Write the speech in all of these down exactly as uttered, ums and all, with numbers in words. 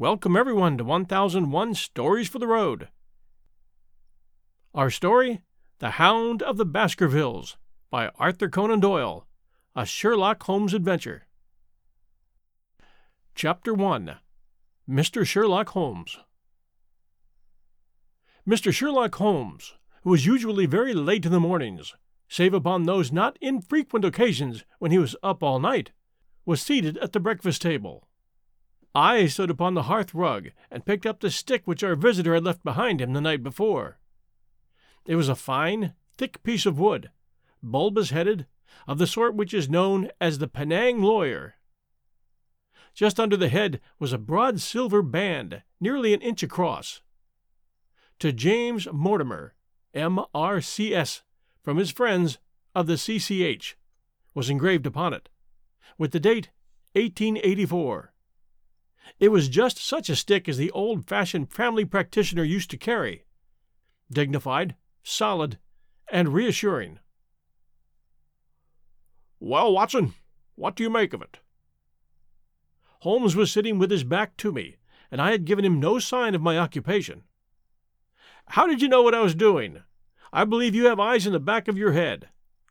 Welcome everyone to one thousand one Stories for the Road. Our story, The Hound of the Baskervilles, by Arthur Conan Doyle, a Sherlock Holmes adventure. Chapter one. Mister Sherlock Holmes. Mister Sherlock Holmes, who was usually very late in the mornings, save upon those not infrequent occasions when he was up all night, was seated at the breakfast table. I stood upon the hearth rug and picked up the stick which our visitor had left behind him the night before. It was a fine, thick piece of wood, bulbous-headed, of the sort which is known as the Penang lawyer. Just under the head was a broad silver band, nearly an inch across. To James Mortimer, M R C S, from his friends of the C C H, was engraved upon it, with the date eighteen eighty-four. It was just such a stick as the old-fashioned family practitioner used to carry, dignified, solid, and reassuring. "Well, Watson, what do you make of it?" Holmes was sitting with his back to me, and I had given him no sign of my occupation. "How did you know what I was doing? I believe you have eyes in the back of your head."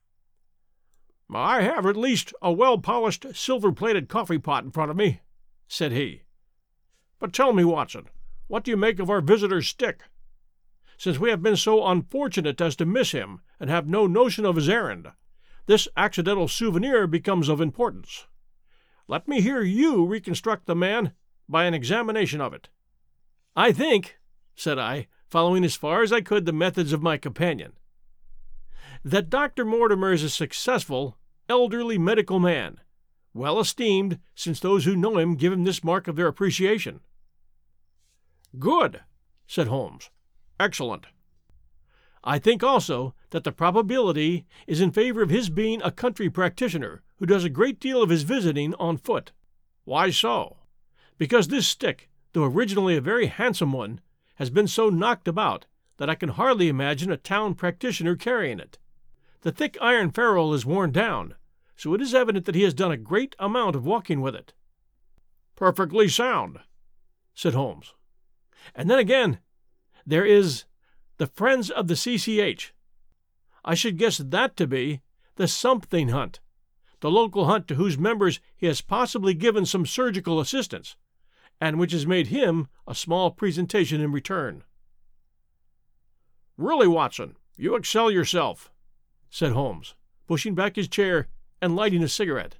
"I have at least a well-polished, silver-plated coffee-pot in front of me," said he. "But tell me, Watson, what do you make of our visitor's stick? Since we have been so unfortunate as to miss him and have no notion of his errand, this accidental souvenir becomes of importance. Let me hear you reconstruct the man by an examination of it." "I think," said I, following as far as I could the methods of my companion, "that Doctor Mortimer is a successful, elderly medical man, well esteemed, since those who know him give him this mark of their appreciation." "Good," said Holmes. "Excellent. I think also that the probability is in favor of his being a country practitioner who does a great deal of his visiting on foot." "Why so?" "Because this stick, though originally a very handsome one, has been so knocked about that I can hardly imagine a town practitioner carrying it. The thick iron ferrule is worn down, so it is evident that he has done a great amount of walking with it." "Perfectly sound," said Holmes. "And then again, there is the Friends of the C C H. I should guess that to be the Something Hunt, the local hunt to whose members he has possibly given some surgical assistance, and which has made him a small presentation in return." "Really, Watson, you excel yourself," said Holmes, pushing back his chair and lighting a cigarette.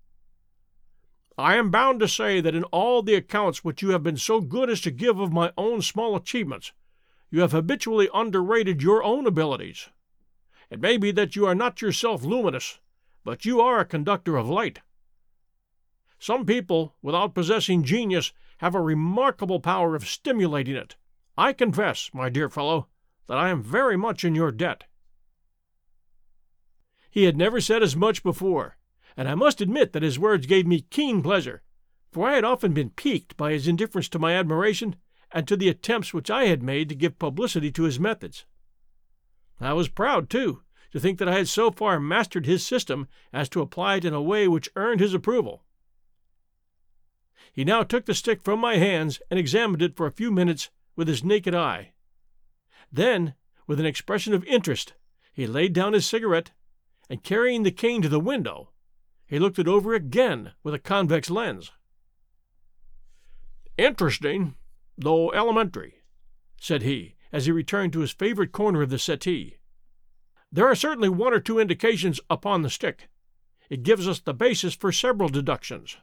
"I am bound to say that in all the accounts which you have been so good as to give of my own small achievements, you have habitually underrated your own abilities. It may be that you are not yourself luminous, but you are a conductor of light. Some people, without possessing genius, have a remarkable power of stimulating it. I confess, my dear fellow, that I am very much in your debt." He had never said as much before, and I must admit that his words gave me keen pleasure, for I had often been piqued by his indifference to my admiration and to the attempts which I had made to give publicity to his methods. I was proud, too, to think that I had so far mastered his system as to apply it in a way which earned his approval. He now took the stick from my hands and examined it for a few minutes with his naked eye. Then, with an expression of interest, he laid down his cigarette, and carrying the cane to the window, he looked it over again with a convex lens. "Interesting, though elementary," said he, as he returned to his favorite corner of the settee. "There are certainly one or two indications upon the stick. It gives us the basis for several deductions."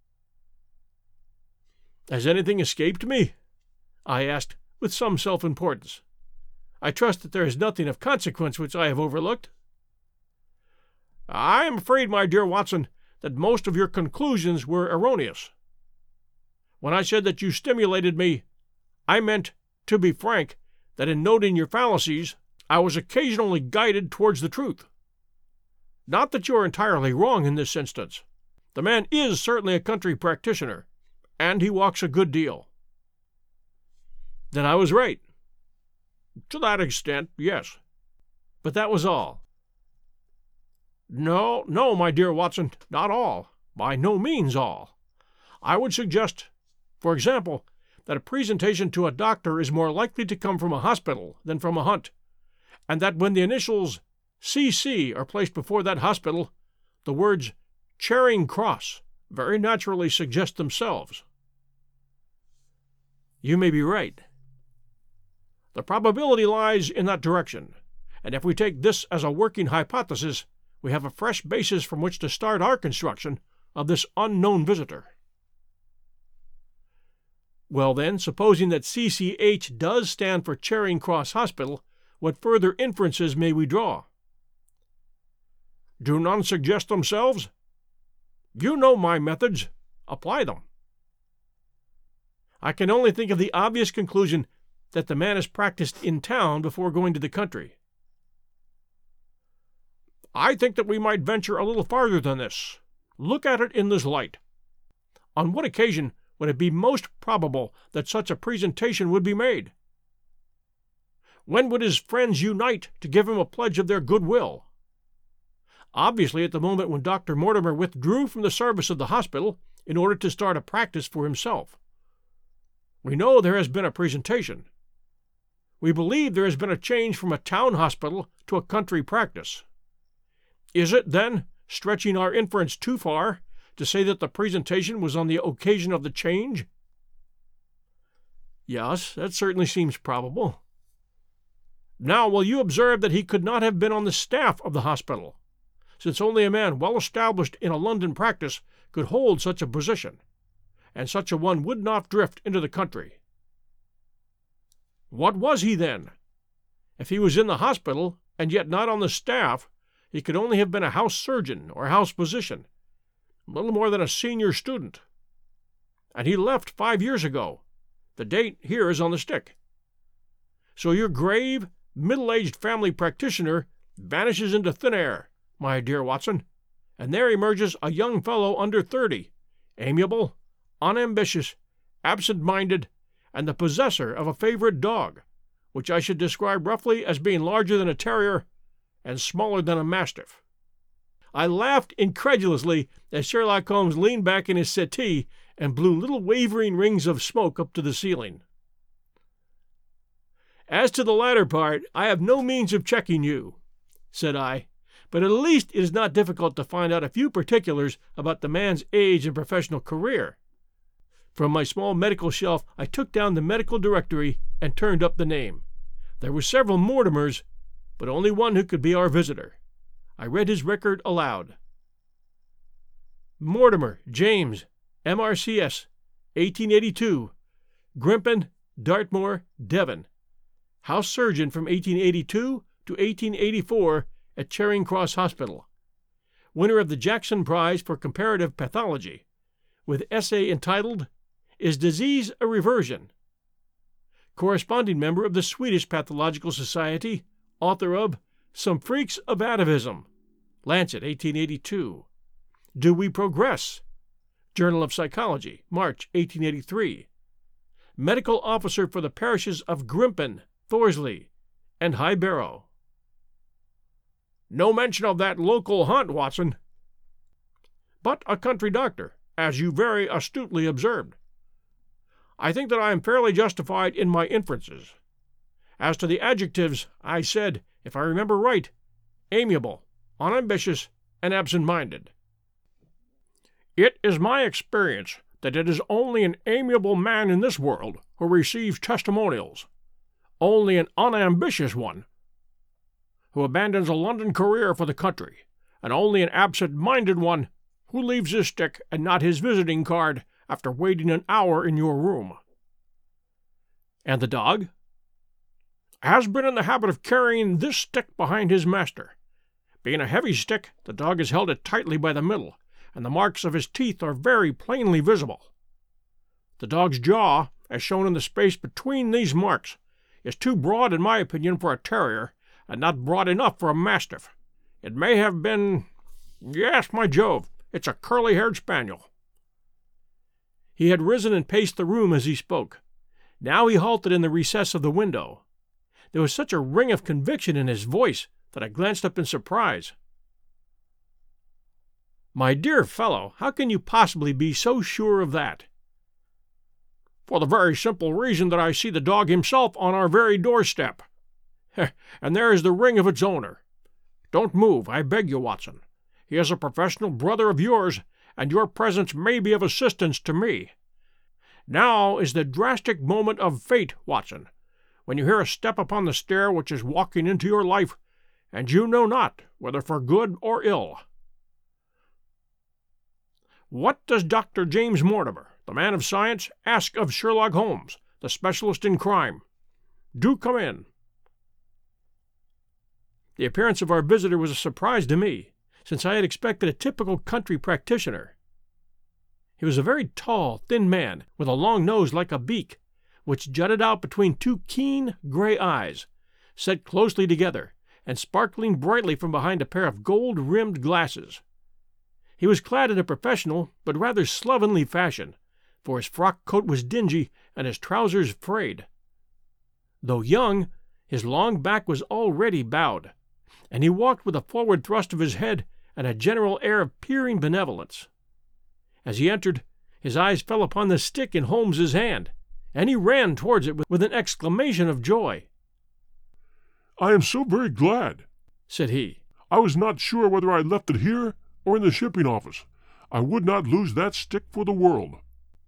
"Has anything escaped me?" I asked, with some self-importance. "I trust that there is nothing of consequence which I have overlooked." "I am afraid, my dear Watson, that most of your conclusions were erroneous. When I said that you stimulated me, I meant, to be frank, that in noting your fallacies, I was occasionally guided towards the truth. Not that you are entirely wrong in this instance. The man is certainly a country practitioner, and he walks a good deal." "Then I was right." "To that extent, yes." "But that was all." "No, no, my dear Watson, not all. By no means all. I would suggest, for example, that a presentation to a doctor is more likely to come from a hospital than from a hunt, and that when the initials C C are placed before that hospital, the words Charing Cross very naturally suggest themselves. You may be right. The probability lies in that direction, and if we take this as a working hypothesis, we have a fresh basis from which to start our construction of this unknown visitor. Well then, supposing that C C H does stand for Charing Cross Hospital, what further inferences may we draw? Do none suggest themselves? You know my methods. Apply them. I can only think of the obvious conclusion that the man has practiced in town before going to the country. I think that we might venture a little farther than this. Look at it in this light. On what occasion would it be most probable that such a presentation would be made? When would his friends unite to give him a pledge of their goodwill? Obviously at the moment when Doctor Mortimer withdrew from the service of the hospital in order to start a practice for himself. We know there has been a presentation. We believe there has been a change from a town hospital to a country practice. Is it, then, stretching our inference too far to say that the presentation was on the occasion of the change? Yes, that certainly seems probable. Now, will you observe that he could not have been on the staff of the hospital, since only a man well established in a London practice could hold such a position, and such a one would not drift into the country. What was he, then? If he was in the hospital, and yet not on the staff, he could only have been a house surgeon or house physician, little more than a senior student. And he left five years ago. The date here is on the stick. So your grave, middle-aged family practitioner vanishes into thin air, my dear Watson, and there emerges a young fellow under thirty, amiable, unambitious, absent-minded, and the possessor of a favorite dog, which I should describe roughly as being larger than a terrier and smaller than a mastiff. I laughed incredulously as Sherlock Holmes leaned back in his settee and blew little wavering rings of smoke up to the ceiling. As to the latter part, I have no means of checking you, said I, but at least it is not difficult to find out a few particulars about the man's age and professional career. From my small medical shelf I took down the medical directory and turned up the name. There were several Mortimers, but only one who could be our visitor. I read his record aloud. Mortimer, James, M R C S, eighteen eighty-two, Grimpen, Dartmoor, Devon. House surgeon from eighteen eighty-two to eighteen eighty-four at Charing Cross Hospital. Winner of the Jackson Prize for Comparative Pathology, with essay entitled, Is Disease a Reversion? Corresponding member of the Swedish Pathological Society, author of Some Freaks of Atavism, Lancet, eighteen eighty-two. Do We Progress? Journal of Psychology, March, eighteen eighty-three. Medical officer for the parishes of Grimpen, Thorsley, and High Barrow. No mention of that local hunt, Watson. But a country doctor, as you very astutely observed. I think that I am fairly justified in my inferences. As to the adjectives, I said, if I remember right, amiable, unambitious, and absent-minded. It is my experience that it is only an amiable man in this world who receives testimonials, only an unambitious one who abandons a London career for the country, and only an absent-minded one who leaves his stick and not his visiting card after waiting an hour in your room. And the dog? Has been in the habit of carrying this stick behind his master. Being a heavy stick, the dog has held it tightly by the middle, and the marks of his teeth are very plainly visible. The dog's jaw, as shown in the space between these marks, is too broad in my opinion for a terrier, and not broad enough for a mastiff. It may have been... Yes, my Jove, it's a curly-haired spaniel. He had risen and paced the room as he spoke. Now he halted in the recess of the window. There was such a ring of conviction in his voice that I glanced up in surprise. My dear fellow, how can you possibly be so sure of that? For the very simple reason that I see the dog himself on our very doorstep. And there is the ring of its owner. Don't move, I beg you, Watson. He is a professional brother of yours, and your presence may be of assistance to me. Now is the drastic moment of fate, Watson, when you hear a step upon the stair which is walking into your life, and you know not whether for good or ill. What does Doctor James Mortimer, the man of science, ask of Sherlock Holmes, the specialist in crime? Do come in." The appearance of our visitor was a surprise to me, since I had expected a typical country practitioner. He was a very tall, thin man, with a long nose like a beak, which jutted out between two keen, gray eyes, set closely together, and sparkling brightly from behind a pair of gold-rimmed glasses. He was clad in a professional but rather slovenly fashion, for his frock coat was dingy and his trousers frayed. Though young, his long back was already bowed, and he walked with a forward thrust of his head and a general air of peering benevolence. As he entered, his eyes fell upon the stick in Holmes's hand, and he ran towards it with an exclamation of joy. "I am so very glad," said he. "I was not sure whether I had left it here or in the shipping office. I would not lose that stick for the world."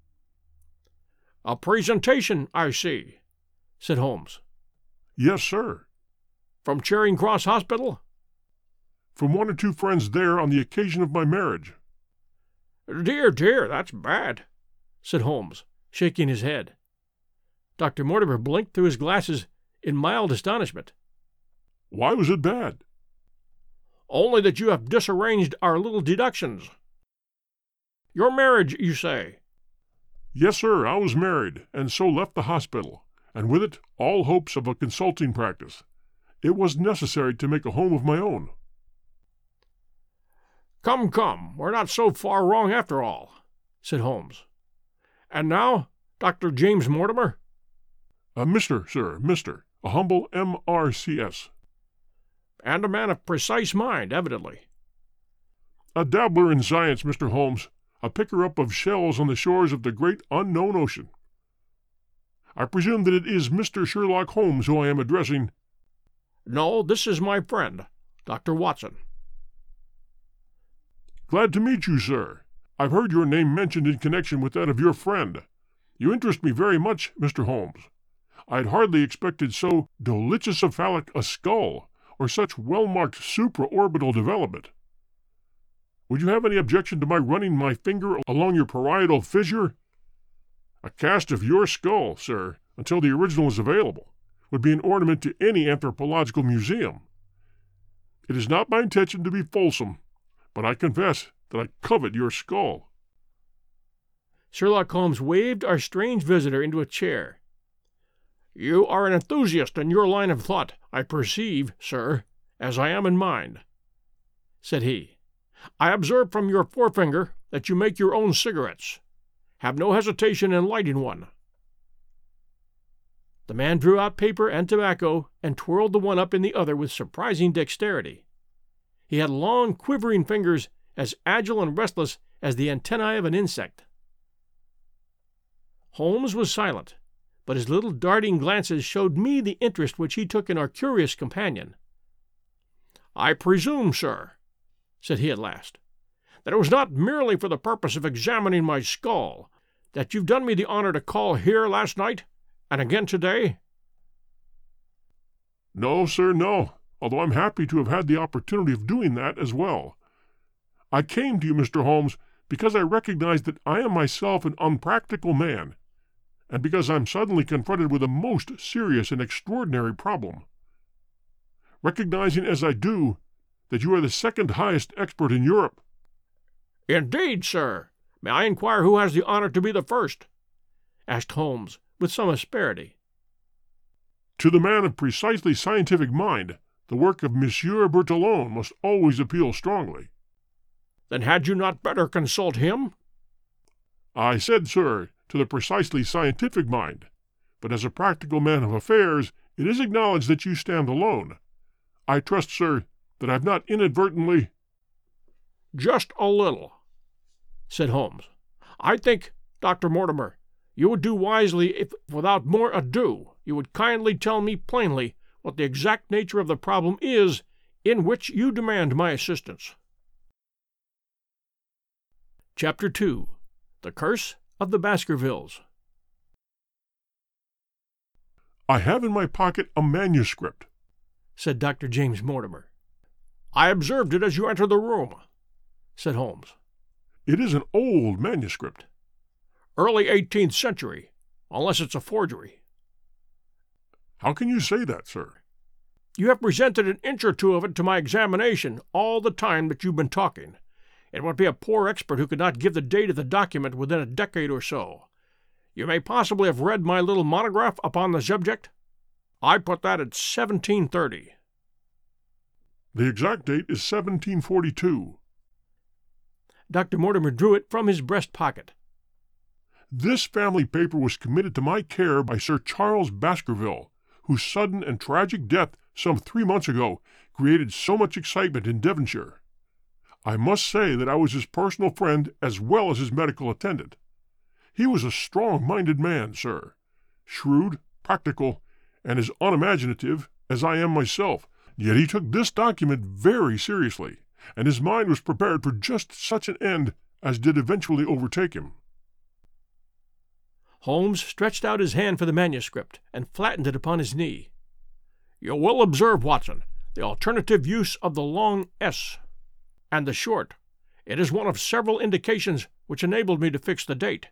"A presentation, I see," said Holmes. "Yes, sir." "From Charing Cross Hospital?" "From one or two friends there on the occasion of my marriage." "Dear, dear, that's bad," said Holmes, shaking his head. Doctor Mortimer blinked through his glasses in mild astonishment. "Why was it bad?" "Only that you have disarranged our little deductions. Your marriage, you say?" "Yes, sir, I was married, and so left the hospital, and with it all hopes of a consulting practice. It was necessary to make a home of my own." "Come, come, we're not so far wrong after all," said Holmes. "And now, Doctor James Mortimer?" Uh, Mister, sir, Mister, a humble M R C S "And a man of precise mind, evidently." "A dabbler in science, Mister Holmes, a picker-up of shells on the shores of the great unknown ocean. I presume that it is Mister Sherlock Holmes who I am addressing." "No, this is my friend, Doctor Watson." "Glad to meet you, sir. I've heard your name mentioned in connection with that of your friend. You interest me very much, Mister Holmes. I had hardly expected so dolichocephalic a skull, or such well-marked supraorbital development. Would you have any objection to my running my finger along your parietal fissure? A cast of your skull, sir, until the original is available, would be an ornament to any anthropological museum. It is not my intention to be fulsome, but I confess that I covet your skull." Sherlock Holmes waved our strange visitor into a chair. "You are an enthusiast in your line of thought, I perceive, sir, as I am in mine," said he. "I observe from your forefinger that you make your own cigarettes. Have no hesitation in lighting one." The man drew out paper and tobacco and twirled the one up in the other with surprising dexterity. He had long, quivering fingers as agile and restless as the antennae of an insect. Holmes was silent, but his little darting glances showed me the interest which he took in our curious companion. "I presume, sir," said he at last, "that it was not merely for the purpose of examining my skull that you've done me the honor to call here last night, and again today?" "No, sir, no, although I'm happy to have had the opportunity of doing that as well. I came to you, Mister Holmes, because I recognize that I am myself an unpractical man, and because I'm suddenly confronted with a most serious and extraordinary problem. Recognizing as I do that you are the second highest expert in Europe." "Indeed, sir. May I inquire who has the honor to be the first?" asked Holmes, with some asperity. "To the man of precisely scientific mind, the work of Monsieur Bertillon must always appeal strongly." "Then had you not better consult him?" "I said, sir, to the precisely scientific mind, but as a practical man of affairs, it is acknowledged that you stand alone. I trust, sir, that I have not inadvertently—" "Just a little," said Holmes. "I think, Doctor Mortimer, you would do wisely if, without more ado, you would kindly tell me plainly what the exact nature of the problem is in which you demand my assistance. Chapter two. The Curse of the Baskervilles. I have in my pocket a manuscript, said Doctor James Mortimer. I observed it as you entered the room, said Holmes. It is an old manuscript. Early eighteenth century, unless it's a forgery. How can you say that, sir? You have presented an inch or two of it to my examination all the time that you've been talking. It would be a poor expert who could not give the date of the document within a decade or so. You may possibly have read my little monograph upon the subject. I put that at seventeen thirty. The exact date is seventeen forty-two. Doctor Mortimer drew it from his breast pocket. This family paper was committed to my care by Sir Charles Baskerville, whose sudden and tragic death some three months ago created so much excitement in Devonshire. I must say that I was his personal friend as well as his medical attendant. He was a strong-minded man, sir, shrewd, practical, and as unimaginative as I am myself, yet he took this document very seriously, and his mind was prepared for just such an end as did eventually overtake him. Holmes stretched out his hand for the manuscript and flattened it upon his knee. You will observe, Watson, the alternative use of the long S and the short. It is one of several indications which enabled me to fix the date.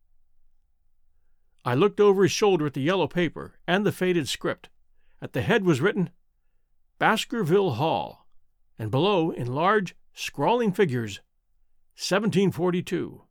I looked over his shoulder at the yellow paper and the faded script. At the head was written, Baskerville Hall, and below, in large, scrawling figures, seventeen forty-two.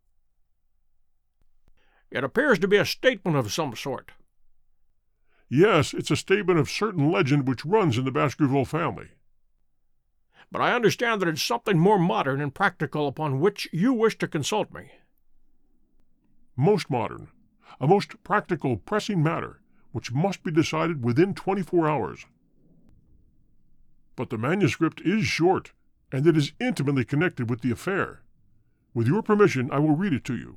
It appears to be a statement of some sort. Yes, it's a statement of certain legend which runs in the Baskerville family. But I understand that it's something more modern and practical upon which you wish to consult me. Most modern. A most practical, pressing matter, which must be decided within twenty-four hours. But the manuscript is short, and it is intimately connected with the affair. With your permission, I will read it to you.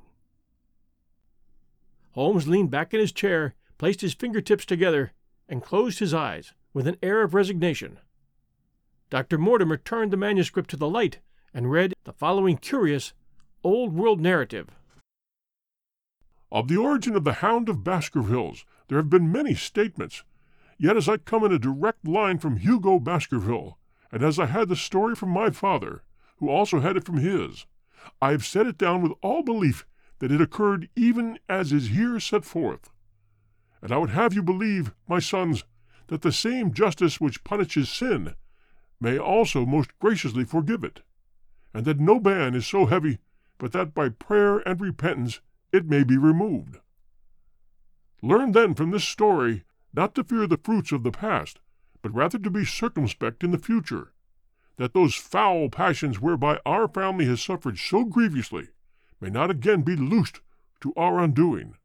Holmes leaned back in his chair, placed his fingertips together, and closed his eyes with an air of resignation. Doctor Mortimer turned the manuscript to the light and read the following curious, old-world narrative. Of the origin of the Hound of Baskervilles, there have been many statements. Yet as I come in a direct line from Hugo Baskerville, and as I had the story from my father, who also had it from his, I have set it down with all belief that it occurred even as is here set forth. And I would have you believe, my sons, that the same justice which punishes sin may also most graciously forgive it, and that no ban is so heavy but that by prayer and repentance it may be removed. Learn then from this story not to fear the fruits of the past, but rather to be circumspect in the future, that those foul passions whereby our family has suffered so grievously may not again be loosed to our undoing.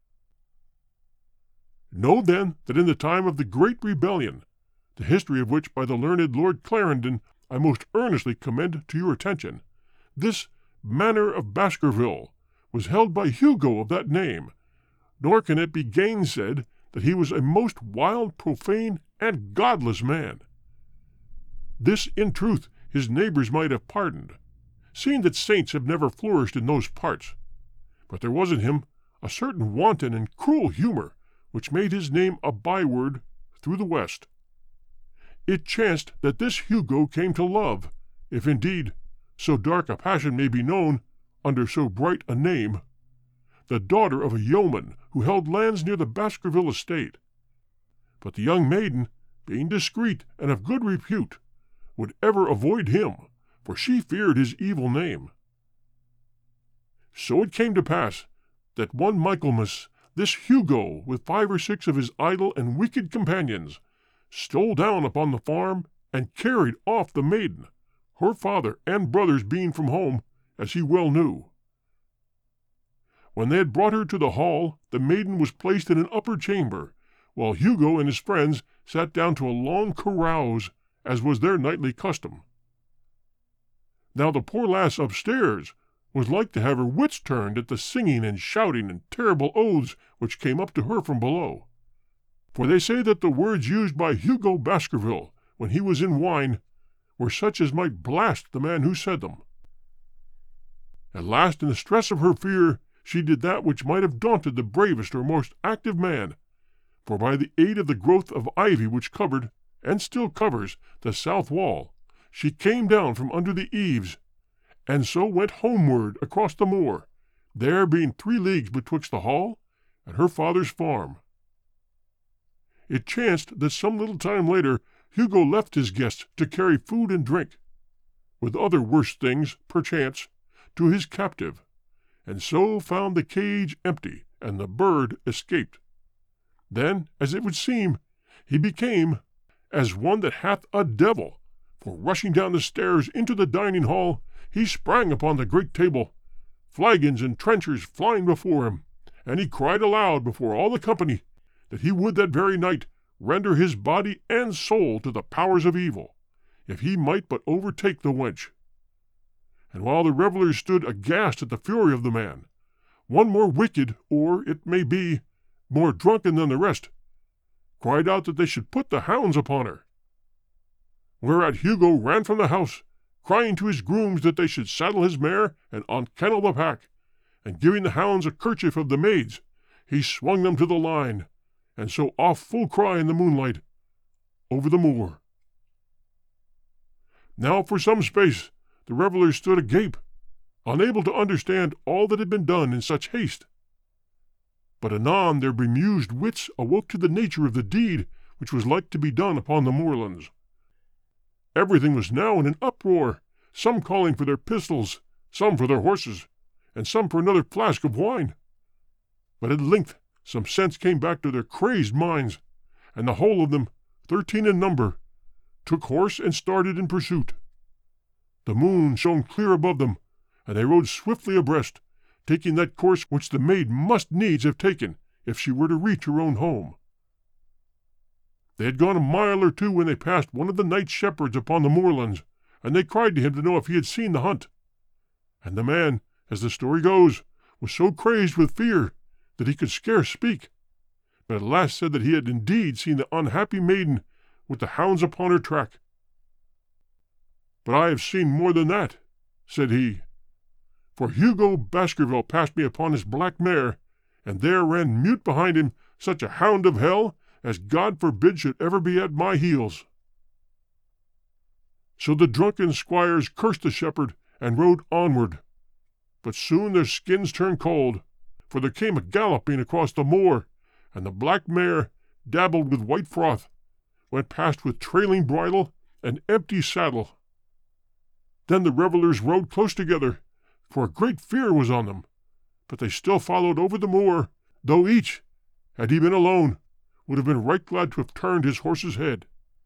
Know then that in the time of the Great Rebellion, the history of which by the learned Lord Clarendon I most earnestly commend to your attention, this Manor of Baskerville was held by Hugo of that name, nor can it be gainsaid that he was a most wild, profane, and godless man. This, in truth, his neighbors might have pardoned, seeing that saints have never flourished in those parts. But there was in him a certain wanton and cruel humor which made his name a byword through the West. It chanced that this Hugo came to love, if indeed so dark a passion may be known under so bright a name, the daughter of a yeoman who held lands near the Baskerville estate. But the young maiden, being discreet and of good repute, would ever avoid him, for she feared his evil name. So it came to pass that one Michaelmas this Hugo, with five or six of his idle and wicked companions, stole down upon the farm and carried off the maiden, her father and brothers being from home, as he well knew. When they had brought her to the hall, the maiden was placed in an upper chamber, while Hugo and his friends sat down to a long carouse, as was their nightly custom. Now the poor lass upstairs, was like to have her wits turned at the singing and shouting and terrible oaths which came up to her from below. For they say that the words used by Hugo Baskerville when he was in wine were such as might blast the man who said them. At last, in the stress of her fear, she did that which might have daunted the bravest or most active man, for by the aid of the growth of ivy which covered, and still covers, the south wall, she came down from under the eaves, and so went homeward across the moor, there being three leagues betwixt the hall and her father's farm. It chanced that some little time later Hugo left his guests to carry food and drink, with other worse things, perchance, to his captive, and so found the cage empty, and the bird escaped. Then, as it would seem, he became as one that hath a devil, for rushing down the stairs into the dining hall, he sprang upon the great table, flagons and trenchers flying before him, and he cried aloud before all the company that he would that very night render his body and soul to the powers of evil, if he might but overtake the wench. And while the revellers stood aghast at the fury of the man, one more wicked, or, it may be, more drunken than the rest, cried out that they should put the hounds upon her. Whereat Hugo ran from the house, crying to his grooms that they should saddle his mare and unkennel the pack, and giving the hounds a kerchief of the maid's, he swung them to the line, and so off full cry in the moonlight, over the moor. Now for some space the revellers stood agape, unable to understand all that had been done in such haste. But anon their bemused wits awoke to the nature of the deed which was like to be done upon the moorlands. Everything was now in an uproar, some calling for their pistols, some for their horses, and some for another flask of wine. But at length some sense came back to their crazed minds, and the whole of them, thirteen in number, took horse and started in pursuit. The moon shone clear above them, and they rode swiftly abreast, taking that course which the maid must needs have taken if she were to reach her own home. They had gone a mile or two when they passed one of the night shepherds upon the moorlands, and they cried to him to know if he had seen the hunt. And the man, as the story goes, was so crazed with fear that he could scarce speak, but at last said that he had indeed seen the unhappy maiden with the hounds upon her track. "But I have seen more than that," said he, "for Hugo Baskerville passed me upon his black mare, and there ran mute behind him such a hound of hell as God forbid should ever be at my heels." So the drunken squires cursed the shepherd and rode onward, but soon their skins turned cold, for there came a galloping across the moor, and the black mare, dabbled with white froth, went past with trailing bridle and empty saddle. Then the revellers rode close together, for a great fear was on them, but they still followed over the moor, though each, had he been alone, would have been right glad to have turned his horse's head.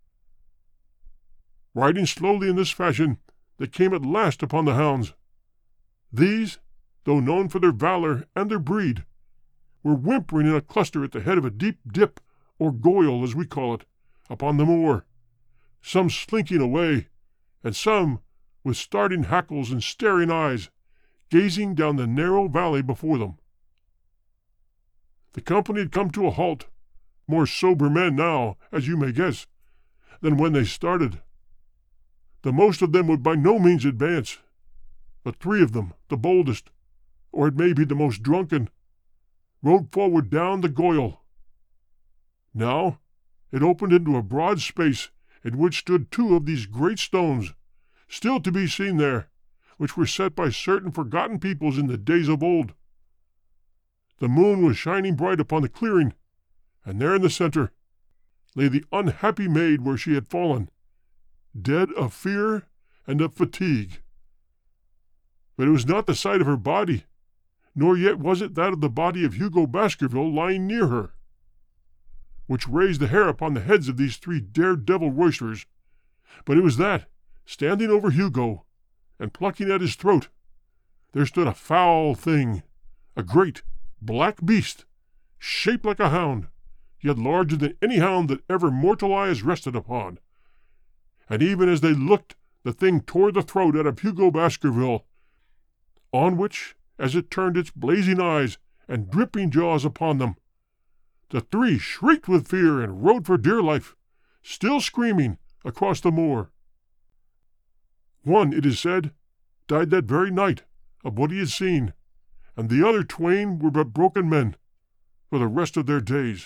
Riding slowly in this fashion, they came at last upon the hounds. These, though known for their valor and their breed, were whimpering in a cluster at the head of a deep dip, or goyle as we call it, upon the moor, some slinking away, and some, with starting hackles and staring eyes, gazing down the narrow valley before them. The company had come to a halt, more sober men now, as you may guess, than when they started. The most of them would by no means advance, but three of them, the boldest, or it may be the most drunken, rode forward down the goyle. Now it opened into a broad space in which stood two of these great stones, still to be seen there, which were set by certain forgotten peoples in the days of old. The moon was shining bright upon the clearing, and there in the center lay the unhappy maid where she had fallen, dead of fear and of fatigue. But it was not the sight of her body, nor yet was it that of the body of Hugo Baskerville lying near her, which raised the hair upon the heads of these three daredevil roisterers, but it was that, standing over Hugo, and plucking at his throat, there stood a foul thing, a great, black beast, shaped like a hound, yet larger than any hound that ever mortal eye has rested upon. And even as they looked, the thing tore the throat out of Hugo Baskerville, on which, as it turned its blazing eyes and dripping jaws upon them, the three shrieked with fear and rode for dear life, still screaming, across the moor. One, it is said, died that very night of what he had seen, and the other twain were but broken men for the rest of their days.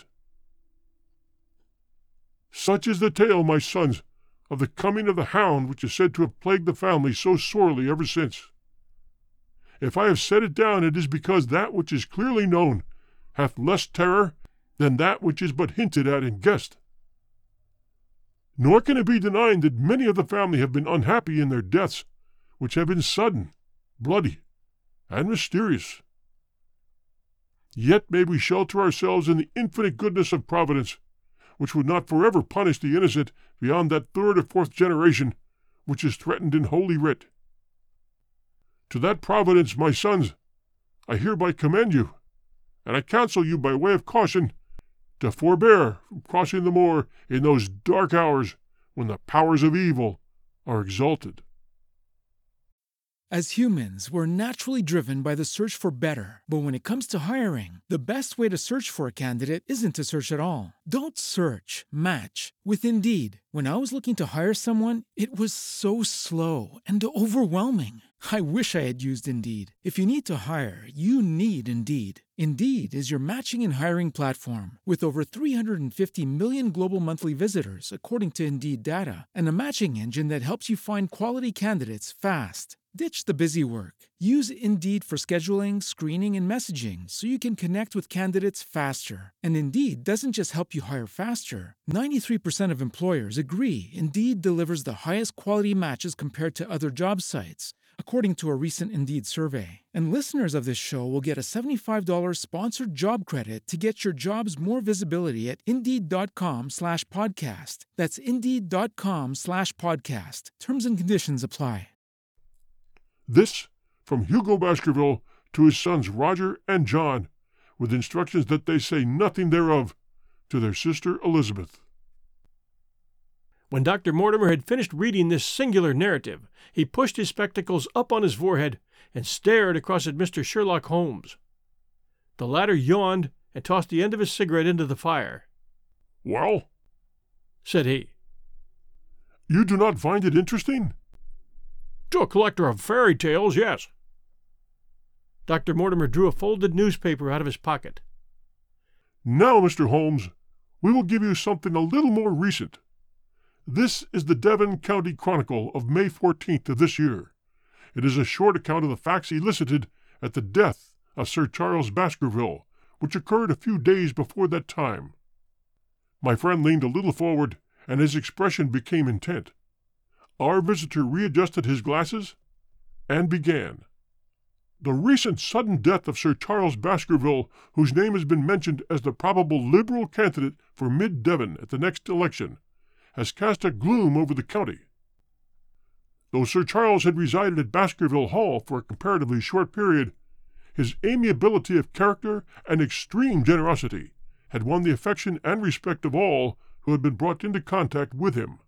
Such is the tale, my sons, of the coming of the hound which is said to have plagued the family so sorely ever since. If I have set it down, it is because that which is clearly known hath less terror than that which is but hinted at and guessed. Nor can it be denied that many of the family have been unhappy in their deaths, which have been sudden, bloody, and mysterious. Yet may we shelter ourselves in the infinite goodness of Providence, which would not forever punish the innocent beyond that third or fourth generation which is threatened in Holy Writ. To that Providence, my sons, I hereby commend you, and I counsel you by way of caution to forbear from crossing the moor in those dark hours when the powers of evil are exalted. As humans, we're naturally driven by the search for better. But when it comes to hiring, the best way to search for a candidate isn't to search at all. Don't search, match with Indeed. When I was looking to hire someone, it was so slow and overwhelming. I wish I had used Indeed. If you need to hire, you need Indeed. Indeed is your matching and hiring platform with over three hundred fifty million global monthly visitors, according to Indeed data, and a matching engine that helps you find quality candidates fast. Ditch the busy work. Use Indeed for scheduling, screening, and messaging so you can connect with candidates faster. And Indeed doesn't just help you hire faster. ninety-three percent of employers agree Indeed delivers the highest quality matches compared to other job sites, according to a recent Indeed survey. And listeners of this show will get a seventy-five dollars sponsored job credit to get your jobs more visibility at Indeed.com slash podcast. That's Indeed.com slash podcast. Terms and conditions apply. This from Hugo Baskerville to his sons Roger and John, with instructions that they say nothing thereof to their sister Elizabeth. When Doctor Mortimer had finished reading this singular narrative, he pushed his spectacles up on his forehead and stared across at Mister Sherlock Holmes. The latter yawned and tossed the end of his cigarette into the fire. "Well?" said he. "You do not find it interesting?" "To a collector of fairy tales, yes." Doctor Mortimer drew a folded newspaper out of his pocket. "Now, Mister Holmes, we will give you something a little more recent. This is the Devon County Chronicle of May fourteenth of this year. It is a short account of the facts elicited at the death of Sir Charles Baskerville, which occurred a few days before that time." My friend leaned a little forward, and his expression became intent. Our visitor readjusted his glasses and began. "The recent sudden death of Sir Charles Baskerville, whose name has been mentioned as the probable Liberal candidate for Mid Devon at the next election, has cast a gloom over the county. Though Sir Charles had resided at Baskerville Hall for a comparatively short period, his amiability of character and extreme generosity had won the affection and respect of all who had been brought into contact with him.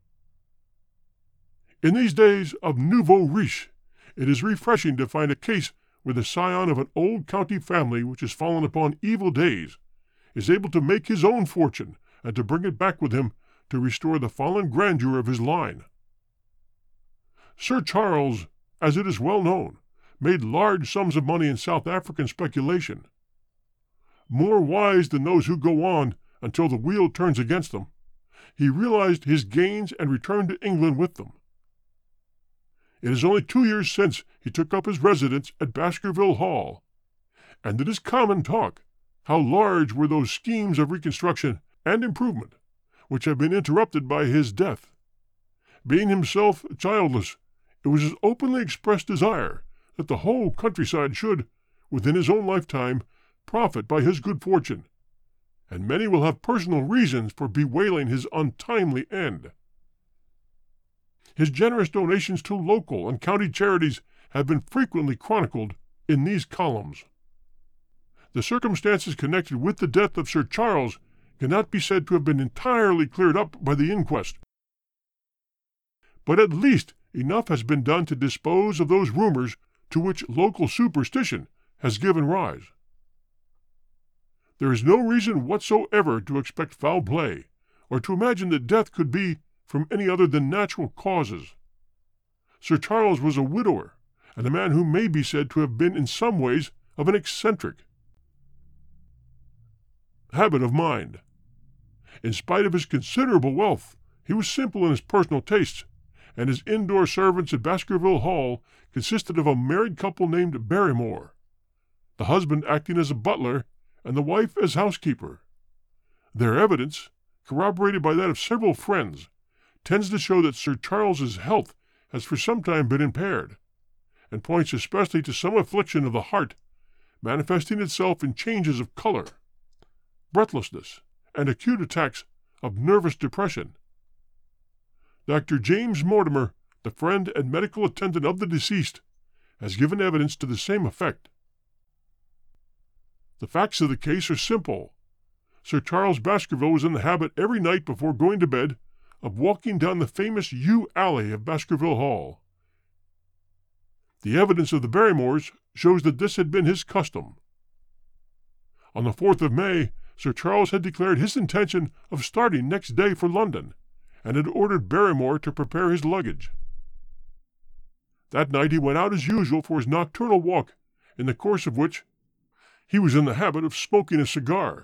In these days of nouveau riche, it is refreshing to find a case where the scion of an old county family which has fallen upon evil days is able to make his own fortune and to bring it back with him to restore the fallen grandeur of his line. Sir Charles, as it is well known, made large sums of money in South African speculation. More wise than those who go on until the wheel turns against them, he realized his gains and returned to England with them. It is only two years since he took up his residence at Baskerville Hall, and it is common talk how large were those schemes of reconstruction and improvement which have been interrupted by his death. Being himself childless, it was his openly expressed desire that the whole countryside should, within his own lifetime, profit by his good fortune, and many will have personal reasons for bewailing his untimely end. His generous donations to local and county charities have been frequently chronicled in these columns. The circumstances connected with the death of Sir Charles cannot be said to have been entirely cleared up by the inquest, but at least enough has been done to dispose of those rumors to which local superstition has given rise. There is no reason whatsoever to expect foul play, or to imagine that death could be from any other than natural causes. Sir Charles was a widower, and a man who may be said to have been in some ways of an eccentric habit of mind. In spite of his considerable wealth, he was simple in his personal tastes, and his indoor servants at Baskerville Hall consisted of a married couple named Barrymore, the husband acting as a butler and the wife as housekeeper. Their evidence, corroborated by that of several friends, tends to show that Sir Charles's health has for some time been impaired, and points especially to some affliction of the heart, manifesting itself in changes of color, breathlessness, and acute attacks of nervous depression. Doctor James Mortimer, the friend and medical attendant of the deceased, has given evidence to the same effect. The facts of the case are simple. Sir Charles Baskerville was in the habit every night before going to bed of walking down the famous yew alley of Baskerville Hall. The evidence of the Barrymores shows that this had been his custom. On the fourth of May, Sir Charles had declared his intention of starting next day for London, and had ordered Barrymore to prepare his luggage. That night he went out as usual for his nocturnal walk, in the course of which he was in the habit of smoking a cigar.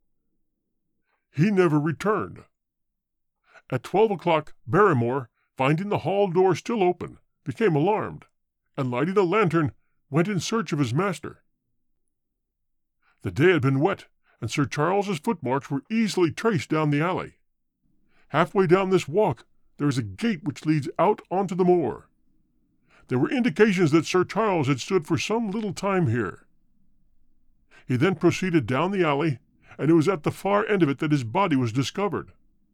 He never returned. At twelve o'clock, Barrymore, finding the hall door still open, became alarmed, and lighting a lantern, went in search of his master. The day had been wet, and Sir Charles's footmarks were easily traced down the alley. Halfway down this walk there is a gate which leads out onto the moor. There were indications that Sir Charles had stood for some little time here. He then proceeded down the alley, and it was at the far end of it that his body was discovered.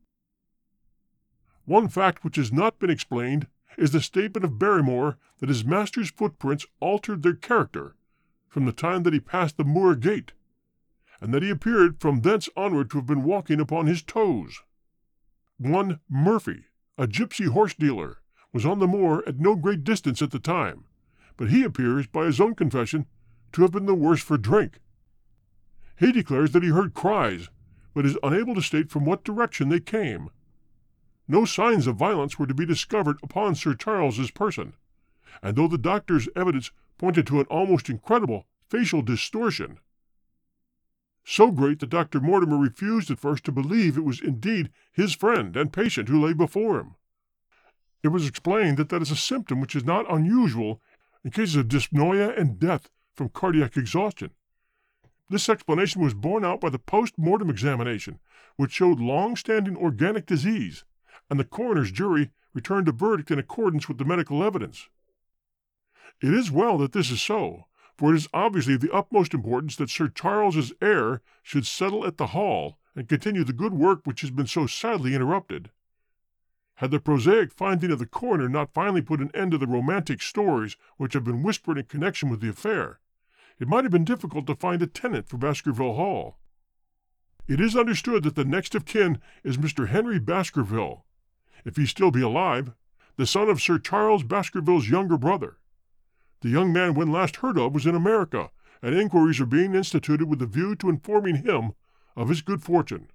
One fact which has not been explained is the statement of Barrymore that his master's footprints altered their character from the time that he passed the moor gate, and that he appeared from thence onward to have been walking upon his toes. One Murphy, a gipsy horse-dealer, was on the moor at no great distance at the time, but he appears, by his own confession, to have been the worse for drink. He declares that he heard cries, but is unable to state from what direction they came. No signs of violence were to be discovered upon Sir Charles's person, and though the doctor's evidence pointed to an almost incredible facial distortion, so great that Doctor Mortimer refused at first to believe it was indeed his friend and patient who lay before him. It was explained that that is a symptom which is not unusual in cases of dyspnoea and death from cardiac exhaustion. This explanation was borne out by the post-mortem examination, which showed long-standing organic disease, and the coroner's jury returned a verdict in accordance with the medical evidence. It is well that this is so, for it is obviously of the utmost importance that Sir Charles's heir should settle at the Hall and continue the good work which has been so sadly interrupted. Had the prosaic finding of the coroner not finally put an end to the romantic stories which have been whispered in connection with the affair, it might have been difficult to find a tenant for Baskerville Hall. It is understood that the next of kin is Mister Henry Baskerville, if he still be alive, the son of Sir Charles Baskerville's younger brother. The young man when last heard of was in America, and inquiries are being instituted with a view to informing him of his good fortune.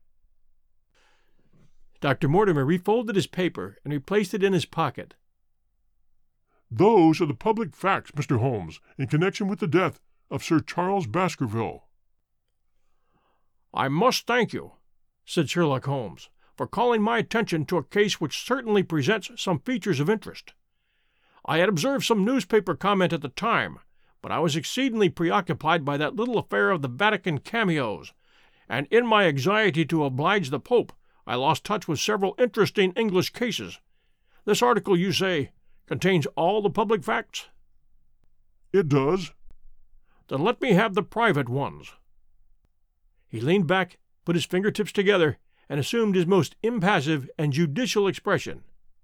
Doctor Mortimer refolded his paper and replaced it in his pocket. Those are the public facts, Mister Holmes, in connection with the death of Sir Charles Baskerville. I must thank you, said Sherlock Holmes, for calling my attention to a case which certainly presents some features of interest. I had observed some newspaper comment at the time, but I was exceedingly preoccupied by that little affair of the Vatican cameos, and in my anxiety to oblige the Pope, I lost touch with several interesting English cases. This article, you say, contains all the public facts? It does. Then let me have the private ones. He leaned back, put his fingertips together, and assumed his most impassive and judicial expression.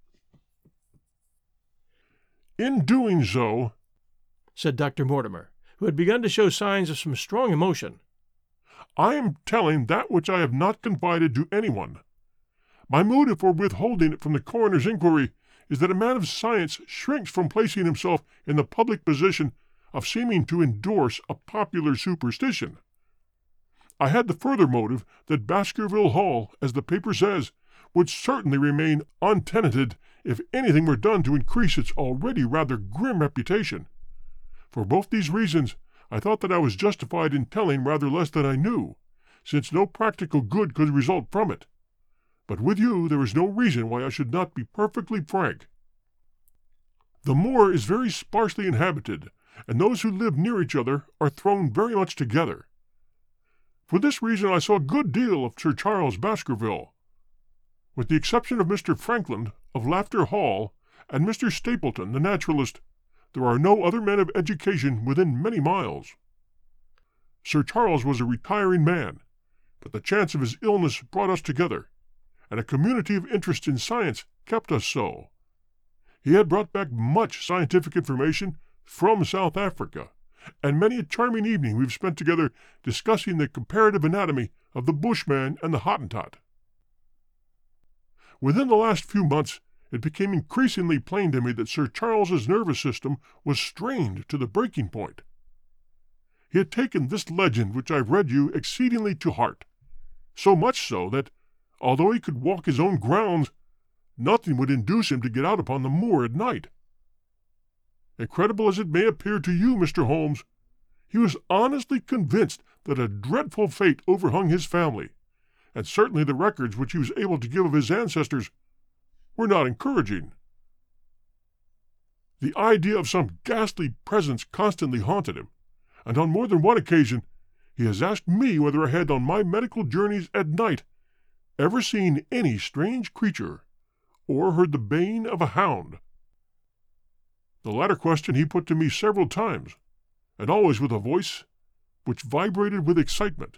In doing so, said Doctor Mortimer, who had begun to show signs of some strong emotion, I am telling that which I have not confided to anyone. My motive for withholding it from the coroner's inquiry is that a man of science shrinks from placing himself in the public position of seeming to endorse a popular superstition. I had the further motive that Baskerville Hall, as the paper says, would certainly remain untenanted if anything were done to increase its already rather grim reputation. For both these reasons, I thought that I was justified in telling rather less than I knew, since no practical good could result from it. But with you there is no reason why I should not be perfectly frank. The moor is very sparsely inhabited, and those who live near each other are thrown very much together. For this reason I saw a good deal of Sir Charles Baskerville. With the exception of Mister Frankland of Laughter Hall and Mister Stapleton, the naturalist, there are no other men of education within many miles. Sir Charles was a retiring man, but the chance of his illness brought us together, and a community of interest in science kept us so. He had brought back much scientific information from South Africa, and many a charming evening we've spent together discussing the comparative anatomy of the Bushman and the Hottentot. Within the last few months it became increasingly plain to me that Sir Charles's nervous system was strained to the breaking point. He had taken this legend which I've read you exceedingly to heart, so much so that, although he could walk his own grounds, nothing would induce him to get out upon the moor at night. Incredible as it may appear to you, Mister Holmes, he was honestly convinced that a dreadful fate overhung his family, and certainly the records which he was able to give of his ancestors were not encouraging. The idea of some ghastly presence constantly haunted him, and on more than one occasion he has asked me whether I had on my medical journeys at night ever seen any strange creature, or heard the baying of a hound. The latter question he put to me several times, and always with a voice which vibrated with excitement.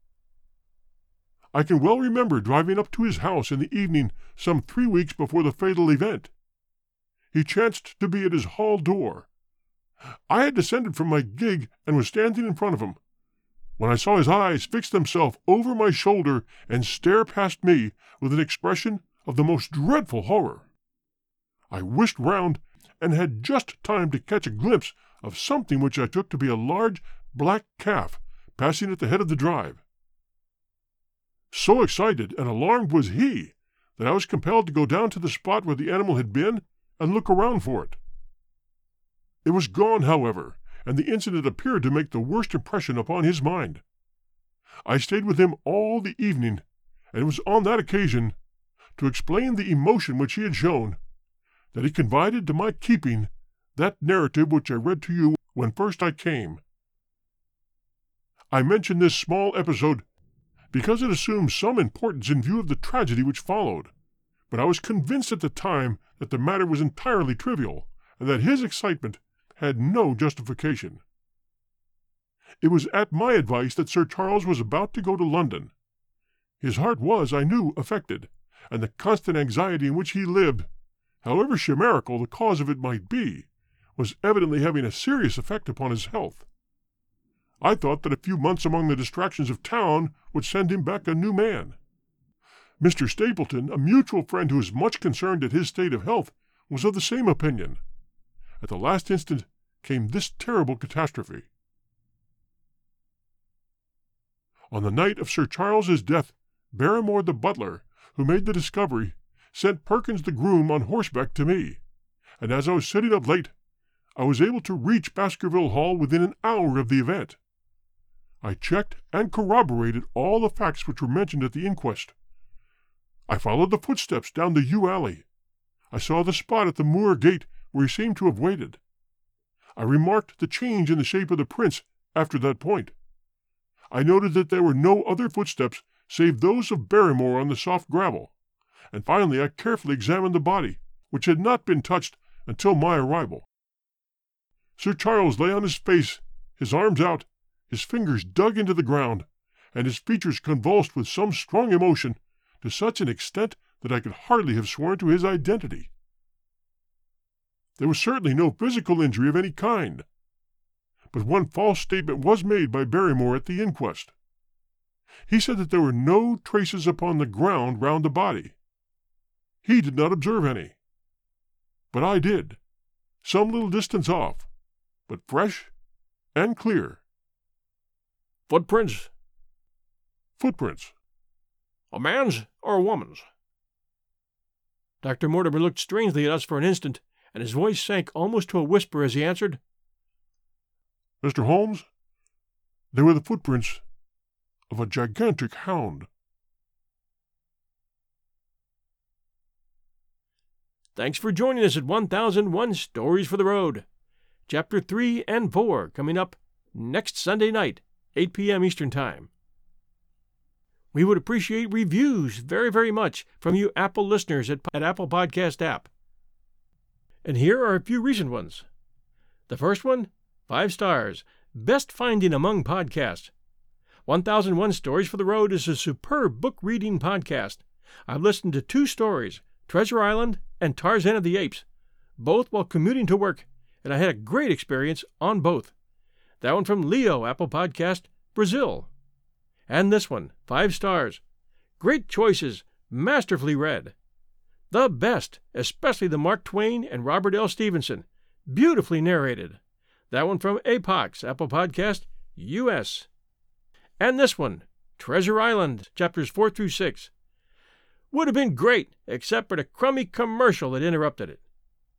I can well remember driving up to his house in the evening some three weeks before the fatal event. He chanced to be at his hall door. I had descended from my gig and was standing in front of him, when I saw his eyes fix themselves over my shoulder and stare past me with an expression of the most dreadful horror. I whisked round and had just time to catch a glimpse of something which I took to be a large black calf passing at the head of the drive. So excited and alarmed was he that I was compelled to go down to the spot where the animal had been and look around for it. It was gone, however, and the incident appeared to make the worst impression upon his mind. I stayed with him all the evening, and it was on that occasion, to explain the emotion which he had shown, that he confided to my keeping that narrative which I read to you when first I came. I mention this small episode because it assumes some importance in view of the tragedy which followed, but I was convinced at the time that the matter was entirely trivial, and that his excitement had no justification. It was at my advice that Sir Charles was about to go to London. His heart was, I knew, affected, and the constant anxiety in which he lived, however chimerical the cause of it might be, was evidently having a serious effect upon his health. I thought that a few months among the distractions of town would send him back a new man. Mister Stapleton, a mutual friend who was much concerned at his state of health, was of the same opinion. At the last instant came this terrible catastrophe. On the night of Sir Charles's death, Barrymore the butler, who made the discovery, sent Perkins the groom on horseback to me, and as I was sitting up late, I was able to reach Baskerville Hall within an hour of the event. I checked and corroborated all the facts which were mentioned at the inquest. I followed the footsteps down the yew alley. I saw the spot at the moor gate where he seemed to have waited. I remarked the change in the shape of the prints after that point. I noted that there were no other footsteps save those of Barrymore on the soft gravel, and finally I carefully examined the body, which had not been touched until my arrival. Sir Charles lay on his face, his arms out, his fingers dug into the ground, and his features convulsed with some strong emotion, to such an extent that I could hardly have sworn to his identity. There was certainly no physical injury of any kind, but one false statement was made by Barrymore at the inquest. He said that there were no traces upon the ground round the body. He did not observe any. but I did. Some little distance off, but fresh and clear. Footprints? Footprints. A man's or a woman's? Doctor Mortimer looked strangely at us for an instant, and his voice sank almost to a whisper as he answered, Mister Holmes, they were the footprints of a gigantic hound. Thanks for joining us at one thousand one Stories for the Road. Chapter three and four coming up next Sunday night, eight p.m. Eastern Time. We would appreciate reviews very, very much from you Apple listeners at, at Apple Podcast app. And here are a few recent ones. The first one, five stars, best finding among podcasts. one thousand one Stories for the Road is a superb book reading podcast. I've listened to two stories, Treasure Island and Tarzan of the Apes, both while commuting to work, and I had a great experience on both. That one from Leo, Apple Podcast, Brazil. And this one, five stars. Great choices, masterfully read. The best, especially the Mark Twain and Robert L. Stevenson, beautifully narrated. That one from Apox, Apple Podcast, U S. And this one, Treasure Island, chapters four through six. Would have been great, except for the crummy commercial that interrupted it.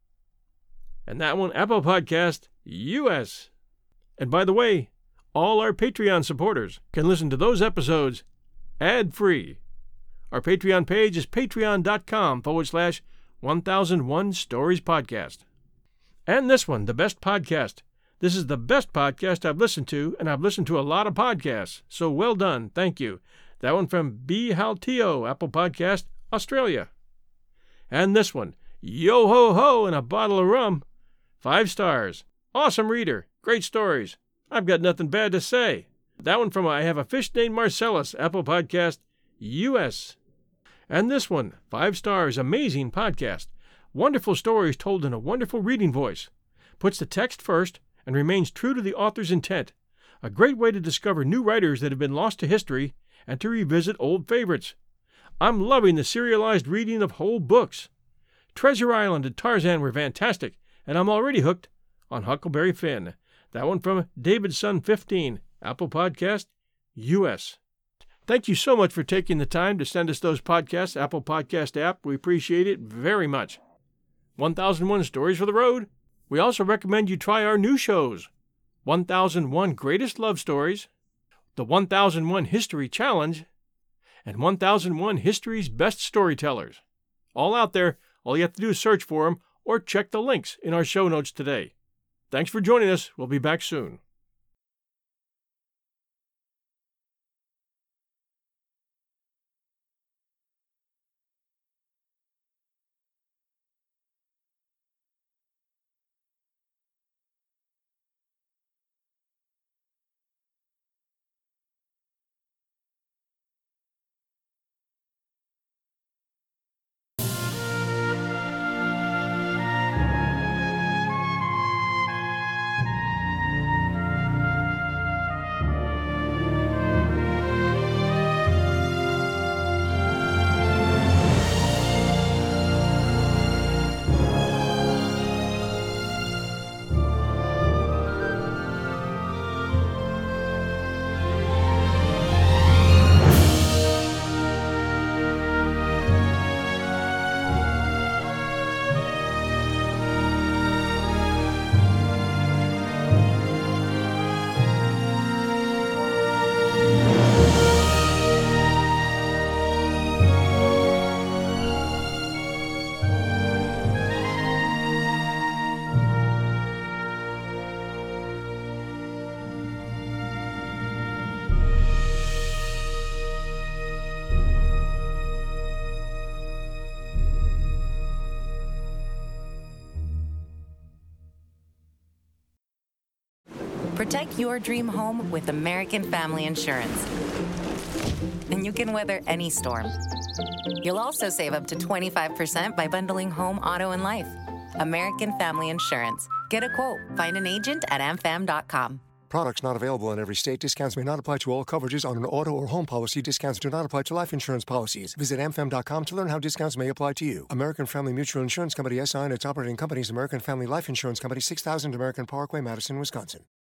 And that one, Apple Podcast, U S. And by the way, all our Patreon supporters can listen to those episodes ad-free. Our Patreon page is patreon.com forward slash 1001 Stories Podcast. And this one, the best podcast. This is the best podcast I've listened to, and I've listened to a lot of podcasts, so well done, thank you. That one from B. Haltio, Apple Podcast, Australia. And this one, Yo Ho Ho and a Bottle of Rum. Five stars. Awesome reader. Great stories. I've got nothing bad to say. That one from I Have a Fish Named Marcellus, Apple Podcast, U S. And this one, five stars, amazing podcast. Wonderful stories told in a wonderful reading voice. Puts the text first and remains true to the author's intent. A great way to discover new writers that have been lost to history and to revisit old favorites. I'm loving the serialized reading of whole books. Treasure Island and Tarzan were fantastic, and I'm already hooked on Huckleberry Finn. That one from Davidson fifteen, Apple Podcast, U S. Thank you so much for taking the time to send us those podcasts, Apple Podcast app. We appreciate it very much. one thousand one Stories for the Road. We also recommend you try our new shows, one thousand one Greatest Love Stories, the one thousand one History Challenge, and one thousand one History's Best Storytellers. All out there. All you have to do is search for them or check the links in our show notes today. Thanks for joining us. We'll be back soon. Protect your dream home with American Family Insurance. And you can weather any storm. You'll also save up to twenty-five percent by bundling home, auto, and life. American Family Insurance. Get a quote. Find an agent at am fam dot com. Products not available in every state. Discounts may not apply to all coverages on an auto or home policy. Discounts do not apply to life insurance policies. Visit am fam dot com to learn how discounts may apply to you. American Family Mutual Insurance Company, S I and its operating companies, American Family Life Insurance Company, six thousand American Parkway, Madison, Wisconsin.